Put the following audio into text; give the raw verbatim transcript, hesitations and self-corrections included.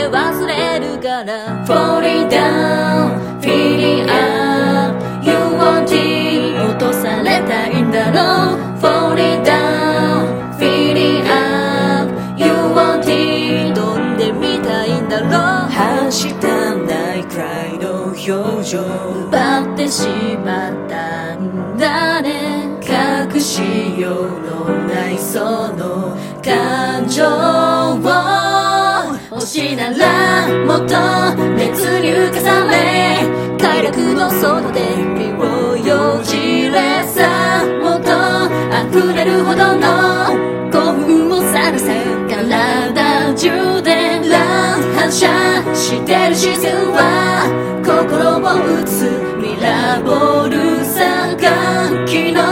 で忘れるから Falling down, feeling up You want it 落とされたいんだろう Falling down, feeling up You want it 飛んでみたいんだろうはしたないくらいの表情奪ってしまったんだね隠しようのないその感情を欲しいならもっと熱に浮かされ快楽の外で身をよじれさもっと溢れるほどの興奮をさらせ体中で乱反射してる視線は心を打つミラーボールさが昨日